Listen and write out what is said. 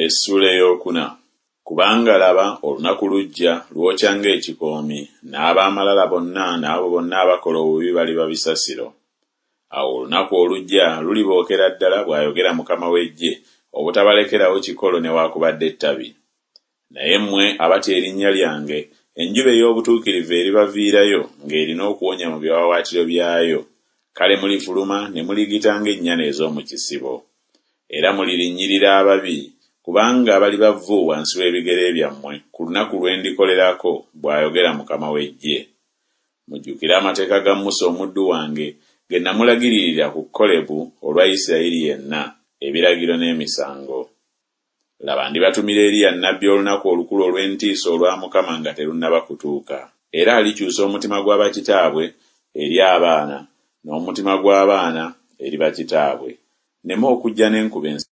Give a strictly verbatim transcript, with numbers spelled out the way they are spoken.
Essula ey'okuna. Kubanga laba olunaku lujja lwokya ng'ekikoomi, n'ab'amalala bonna n'abo bonna abakola obubi baliba bisasiro. Awo olunaku olujja lulibookera ddala, bw'ayogera Mukama w'Eggye, obutabalekerawo kikolo newaakubadde ettabi. Naye mmwe abatya erinnya lyange, enjuba ey'obutuukirivu eribaviirayo ng'erina okuwonya mu biwaawaatiro byayo, kale mulifuluma ne muligita ng'ennyana ez'omu kisibo. Era mulirinnyirira ababi, kubanga bali bavvu wansi w'ebigere byammwe ku lunaku lwe ndikolerako, bw'ayogera Mukama w'Eggye. Mujjukire amateeka ga Musa omuddu wange ge namulagiririra ku Kolebu olwa Isirayiri yenna, ebiragiro n'emisango. Laba ndibatumira Eriya nnabbi olunaku olukulu olw'entiisa olwa Mukama nga terunnaba kutuuka. Era alikyusa omutima gw'abakitaabwe eri abaana, n'omutima gw'abaana eri bakitaabwe. Nneme okujja n'enkuba ensi